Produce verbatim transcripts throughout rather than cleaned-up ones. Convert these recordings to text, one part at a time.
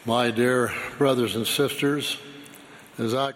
My dear brothers and sisters, as I,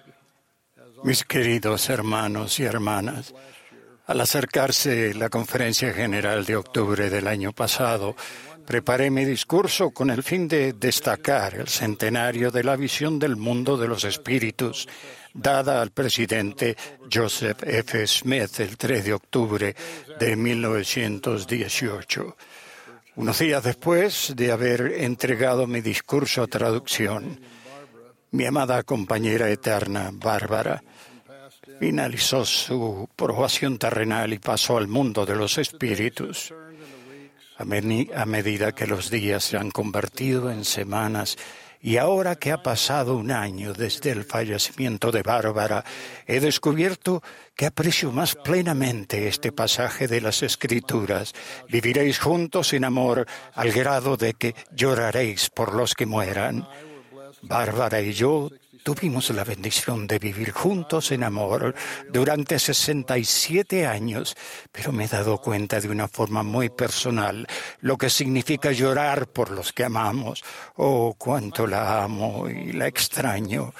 Mis queridos hermanos y hermanas, al acercarse la Conferencia General de octubre del año pasado, preparé mi discurso con el fin de destacar el centenario de la visión del mundo de los espíritus dada al presidente Joseph F. Smith el tres de octubre de mil novecientos dieciocho. Unos días después de haber entregado mi discurso a traducción, mi amada compañera eterna, Bárbara, finalizó su probación terrenal y pasó al mundo de los espíritus. A, meni- a medida que los días se han convertido en semanas y ahora que ha pasado un año desde el fallecimiento de Bárbara, he descubierto que aprecio más plenamente este pasaje de las Escrituras. Viviréis juntos en amor al grado de que lloraréis por los que mueran. Bárbara y yo tuvimos la bendición de vivir juntos en amor durante sesenta y siete años, pero me he dado cuenta de una forma muy personal lo que significa llorar por los que amamos. Oh, cuánto la amo y la extraño.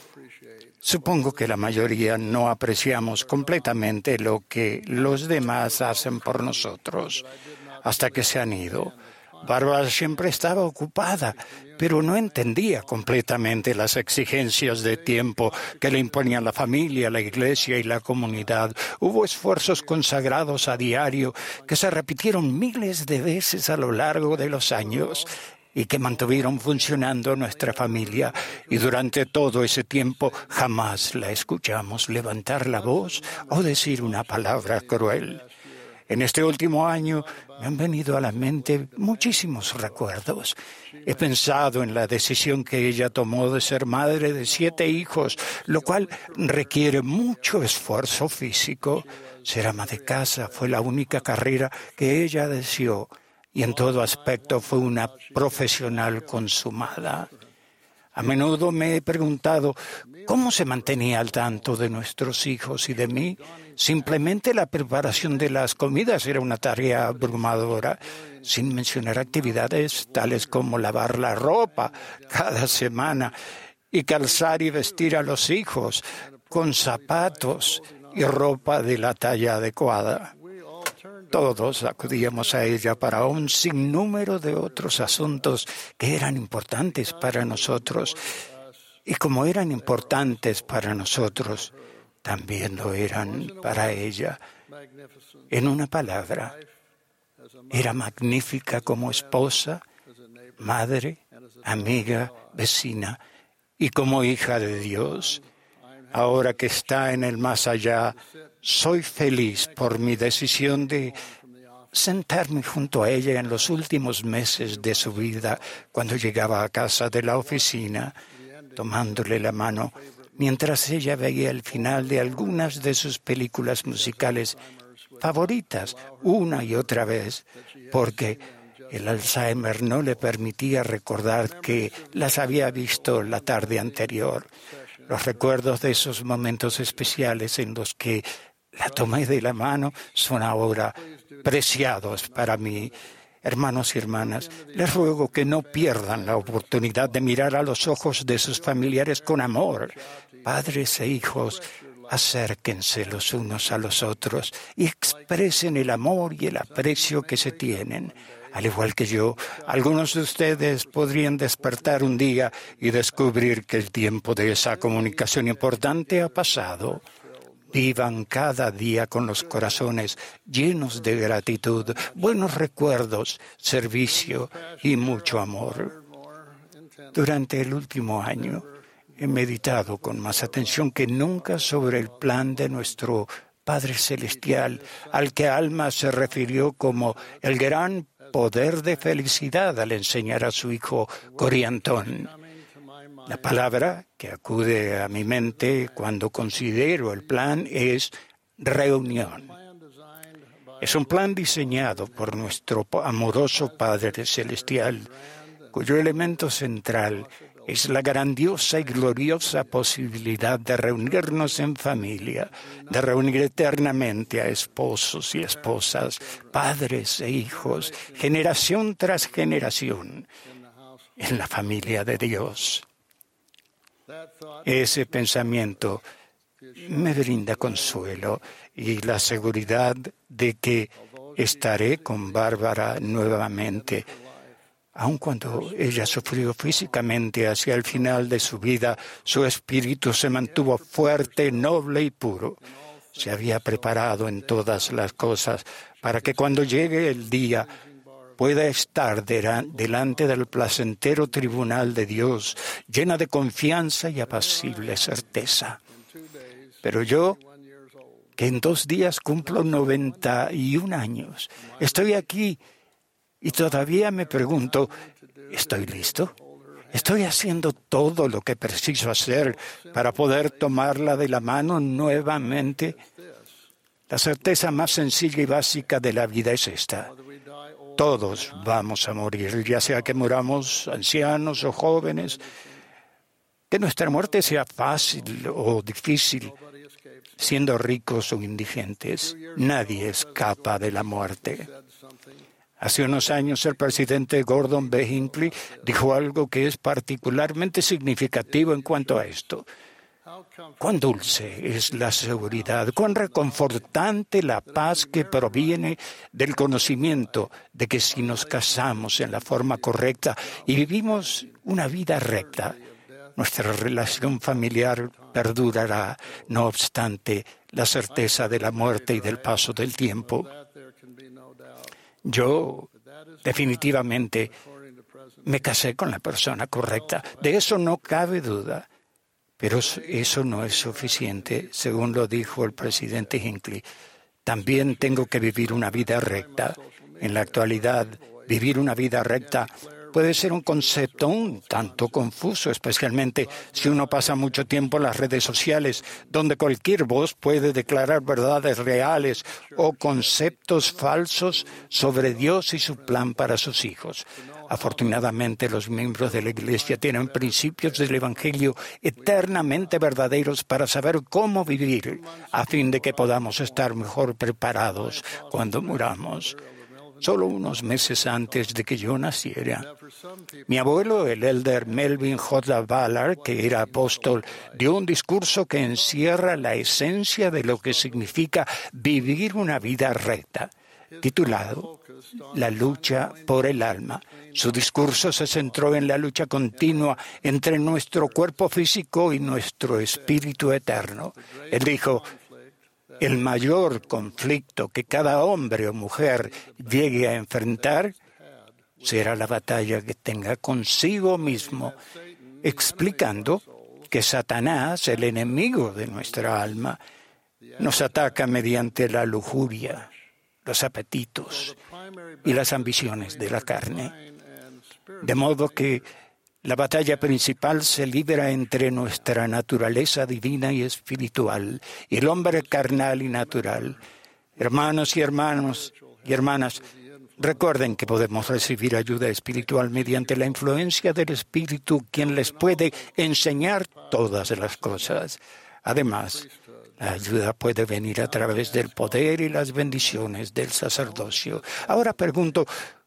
Supongo que la mayoría no apreciamos completamente lo que los demás hacen por nosotros hasta que se han ido. Bárbara siempre estaba ocupada, pero no entendía completamente las exigencias de tiempo que le imponían la familia, la iglesia y la comunidad. Hubo esfuerzos consagrados a diario que se repitieron miles de veces a lo largo de los años y que mantuvieron funcionando nuestra familia. Y durante todo ese tiempo jamás la escuchamos levantar la voz o decir una palabra cruel. En este último año me han venido a la mente muchísimos recuerdos. He pensado en la decisión que ella tomó de ser madre de siete hijos, lo cual requiere mucho esfuerzo físico. Ser ama de casa fue la única carrera que ella deseó y en todo aspecto fue una profesional consumada. A menudo me he preguntado cómo se mantenía al tanto de nuestros hijos y de mí. Simplemente la preparación de las comidas era una tarea abrumadora, sin mencionar actividades tales como lavar la ropa cada semana y calzar y vestir a los hijos con zapatos y ropa de la talla adecuada. Todos acudíamos a ella para un sinnúmero de otros asuntos que eran importantes para nosotros. Y como eran importantes para nosotros, también lo eran para ella. En una palabra, era magnífica como esposa, madre, amiga, vecina y como hija de Dios. Ahora que está en el más allá, soy feliz por mi decisión de sentarme junto a ella en los últimos meses de su vida, cuando llegaba a casa de la oficina, tomándole la mano, mientras ella veía el final de algunas de sus películas musicales favoritas una y otra vez, porque el Alzheimer no le permitía recordar que las había visto la tarde anterior. Los recuerdos de esos momentos especiales en los que la tomé de la mano son ahora preciados para mí. Hermanos y hermanas, les ruego que no pierdan la oportunidad de mirar a los ojos de sus familiares con amor. Padres e hijos, acérquense los unos a los otros y expresen el amor y el aprecio que se tienen. Al igual que yo, algunos de ustedes podrían despertar un día y descubrir que el tiempo de esa comunicación importante ha pasado. Vivan cada día con los corazones llenos de gratitud, buenos recuerdos, servicio y mucho amor. Durante el último año he meditado con más atención que nunca sobre el plan de nuestro Padre Celestial, al que Alma se refirió como el gran poder de felicidad al enseñar a su hijo Coriantón. La palabra que acude a mi mente cuando considero el plan es reunión. Es un plan diseñado por nuestro amoroso Padre Celestial, cuyo elemento central es la grandiosa y gloriosa posibilidad de reunirnos en familia, de reunir eternamente a esposos y esposas, padres e hijos, generación tras generación. en la familia de Dios. Ese pensamiento me brinda consuelo y la seguridad de que estaré con Bárbara nuevamente. Aun cuando ella sufrió físicamente hacia el final de su vida, su espíritu se mantuvo fuerte, noble y puro. Se había preparado en todas las cosas para que cuando llegue el día pueda estar delante del placentero tribunal de Dios, llena de confianza y apacible certeza. Pero yo, que en dos días cumplo noventa y un años, estoy aquí y todavía me pregunto, ¿estoy listo? ¿Estoy haciendo todo lo que preciso hacer para poder tomarla de la mano nuevamente? La certeza más sencilla y básica de la vida es esta. Todos vamos a morir, ya sea que muramos ancianos o jóvenes. Que nuestra muerte sea fácil o difícil, siendo ricos o indigentes, nadie escapa de la muerte. Hace unos años el presidente Gordon B. Hinckley dijo algo que es particularmente significativo en cuanto a esto. Cuán dulce es la seguridad, cuán reconfortante la paz que proviene del conocimiento de que si nos casamos en la forma correcta y vivimos una vida recta, nuestra relación familiar perdurará, no obstante la certeza de la muerte y del paso del tiempo. Yo, definitivamente, me casé con la persona correcta. De eso no cabe duda. Pero eso no es suficiente, según lo dijo el presidente Hinckley. También tengo que vivir una vida recta. En la actualidad, vivir una vida recta puede ser un concepto un tanto confuso, especialmente si uno pasa mucho tiempo en las redes sociales, donde cualquier voz puede declarar verdades reales o conceptos falsos sobre Dios y su plan para sus hijos. Afortunadamente, los miembros de la Iglesia tienen principios del Evangelio eternamente verdaderos para saber cómo vivir, a fin de que podamos estar mejor preparados cuando muramos. Solo unos meses antes de que yo naciera, mi abuelo, el elder Melvin J. Ballard, que era apóstol, dio un discurso que encierra la esencia de lo que significa vivir una vida recta, titulado La lucha por el alma. Su discurso se centró en la lucha continua entre nuestro cuerpo físico y nuestro espíritu eterno. Él dijo, el mayor conflicto que cada hombre o mujer llegue a enfrentar será la batalla que tenga consigo mismo, explicando que Satanás, el enemigo de nuestra alma, nos ataca mediante la lujuria, los apetitos y las ambiciones de la carne. De modo que la batalla principal se libra entre nuestra naturaleza divina y espiritual y el hombre carnal y natural. Hermanos y hermanos y hermanas, recuerden que podemos recibir ayuda espiritual mediante la influencia del Espíritu, quien les puede enseñar todas las cosas. Además, la ayuda puede venir a través del poder y las bendiciones del sacerdocio. Ahora pregunto,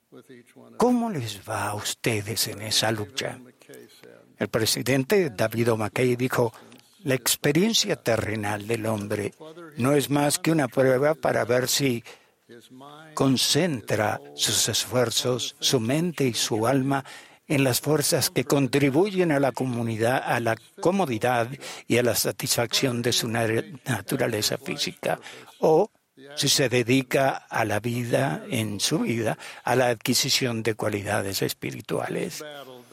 ¿cómo les va a ustedes en esa lucha? El presidente David O. McKay dijo, la experiencia terrenal del hombre no es más que una prueba para ver si concentra sus esfuerzos, su mente y su alma en las fuerzas que contribuyen a la comunidad, a la comodidad y a la satisfacción de su naturaleza física, o si se dedica a la vida, en su vida, a la adquisición de cualidades espirituales.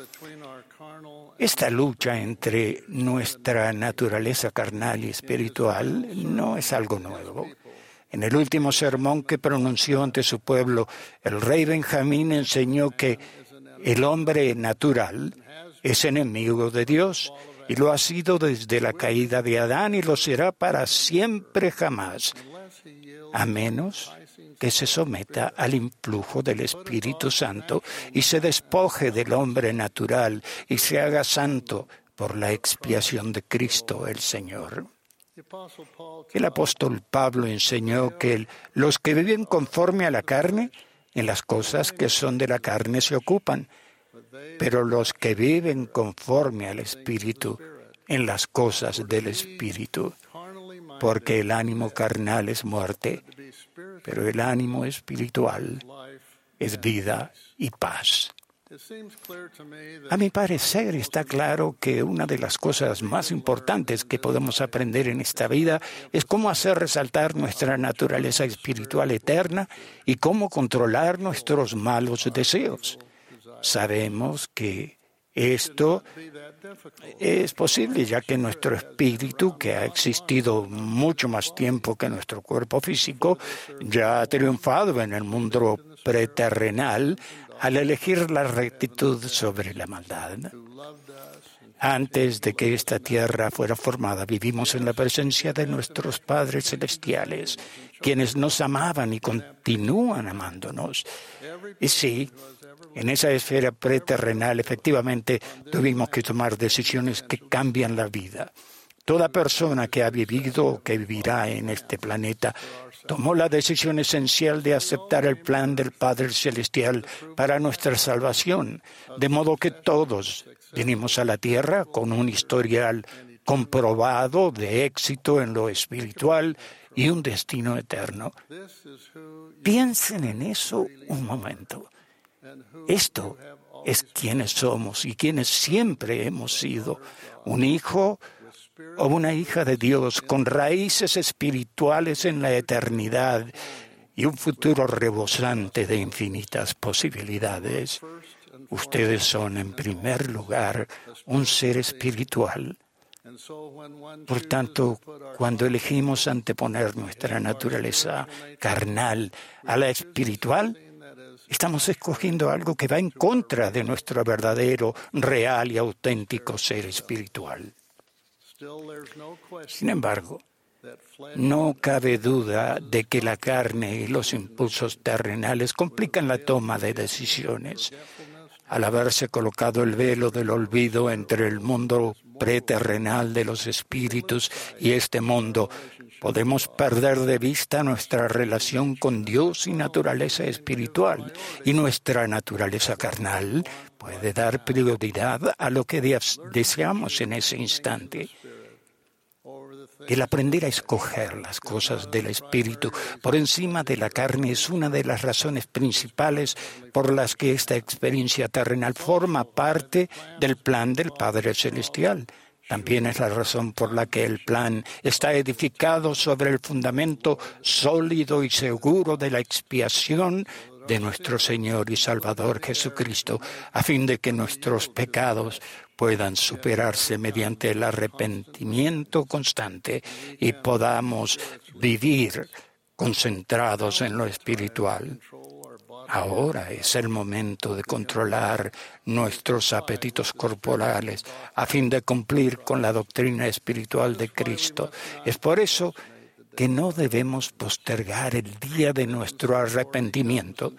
Esta lucha entre nuestra naturaleza carnal y espiritual no es algo nuevo. En el último sermón que pronunció ante su pueblo, el rey Benjamín enseñó que el hombre natural es enemigo de Dios y lo ha sido desde la caída de Adán y lo será para siempre jamás, a menos que se someta al influjo del Espíritu Santo y se despoje del hombre natural y se haga santo por la expiación de Cristo el Señor. El apóstol Pablo enseñó que los que viven conforme a la carne, en las cosas que son de la carne se ocupan, pero los que viven conforme al Espíritu, en las cosas del Espíritu. Porque el ánimo carnal es muerte, pero el ánimo espiritual es vida y paz. A mi parecer está claro que una de las cosas más importantes que podemos aprender en esta vida es cómo hacer resaltar nuestra naturaleza espiritual eterna y cómo controlar nuestros malos deseos. Sabemos que esto es posible, ya que nuestro espíritu, que ha existido mucho más tiempo que nuestro cuerpo físico, ya ha triunfado en el mundo preterrenal al elegir la rectitud sobre la maldad. Antes de que esta tierra fuera formada, vivimos en la presencia de nuestros padres celestiales, quienes nos amaban y continúan amándonos. Y sí, en esa esfera preterrenal, efectivamente, tuvimos que tomar decisiones que cambian la vida. Toda persona que ha vivido o que vivirá en este planeta tomó la decisión esencial de aceptar el plan del Padre Celestial para nuestra salvación, de modo que todos vinimos a la Tierra con un historial comprobado de éxito en lo espiritual y un destino eterno. Piensen en eso un momento. Esto es quienes somos y quienes siempre hemos sido, un hijo o una hija de Dios con raíces espirituales en la eternidad y un futuro rebosante de infinitas posibilidades. Ustedes son, en primer lugar, un ser espiritual. Por tanto, cuando elegimos anteponer nuestra naturaleza carnal a la espiritual, estamos escogiendo algo que va en contra de nuestro verdadero, real y auténtico ser espiritual. Sin embargo, no cabe duda de que la carne y los impulsos terrenales complican la toma de decisiones. Al haberse colocado el velo del olvido entre el mundo preterrenal de los espíritus y este mundo, podemos perder de vista nuestra relación con Dios y naturaleza espiritual, y nuestra naturaleza carnal puede dar prioridad a lo que deseamos en ese instante. El aprender a escoger las cosas del Espíritu por encima de la carne es una de las razones principales por las que esta experiencia terrenal forma parte del plan del Padre Celestial. También es la razón por la que el plan está edificado sobre el fundamento sólido y seguro de la expiación de nuestro Señor y Salvador Jesucristo, a fin de que nuestros pecados puedan superarse mediante el arrepentimiento constante y podamos vivir concentrados en lo espiritual. Ahora es el momento de controlar nuestros apetitos corporales a fin de cumplir con la doctrina espiritual de Cristo. Es por eso que no debemos postergar el día de nuestro arrepentimiento.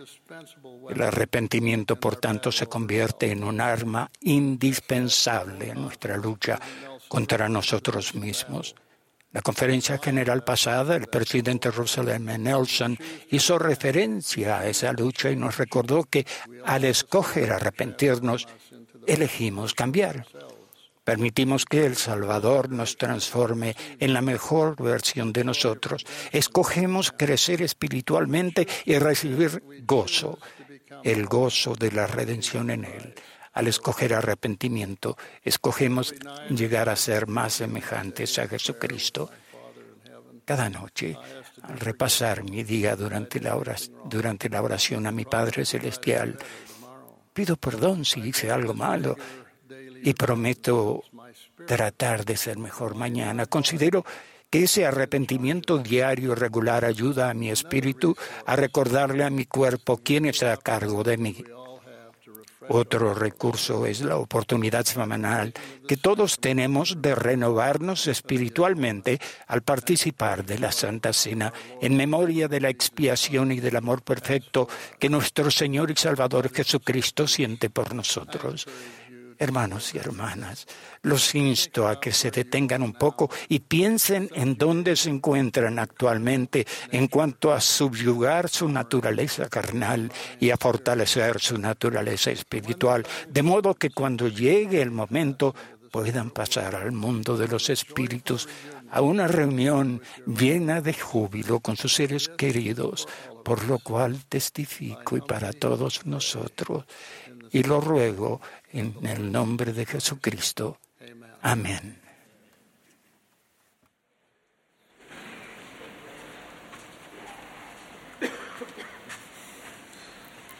El arrepentimiento, por tanto, se convierte en un arma indispensable en nuestra lucha contra nosotros mismos. La conferencia general pasada, el presidente Russell M. Nelson hizo referencia a esa lucha y nos recordó que al escoger arrepentirnos, elegimos cambiar. Permitimos que el Salvador nos transforme en la mejor versión de nosotros. Escogemos crecer espiritualmente y recibir gozo, el gozo de la redención en Él. Al escoger arrepentimiento, escogemos llegar a ser más semejantes a Jesucristo. Cada noche, al repasar mi día durante la oración, durante la oración a mi Padre Celestial, pido perdón si hice algo malo y prometo tratar de ser mejor mañana. Considero que ese arrepentimiento diario y regular ayuda a mi espíritu a recordarle a mi cuerpo quién está a cargo de mí. Otro recurso es la oportunidad semanal que todos tenemos de renovarnos espiritualmente al participar de la Santa Cena en memoria de la expiación y del amor perfecto que nuestro Señor y Salvador Jesucristo siente por nosotros. Hermanos y hermanas, los insto a que se detengan un poco y piensen en dónde se encuentran actualmente en cuanto a subyugar su naturaleza carnal y a fortalecer su naturaleza espiritual, de modo que cuando llegue el momento puedan pasar al mundo de los espíritus, a una reunión llena de júbilo con sus seres queridos, por lo cual testifico y para todos nosotros, y lo ruego en el nombre de Jesucristo. Amén.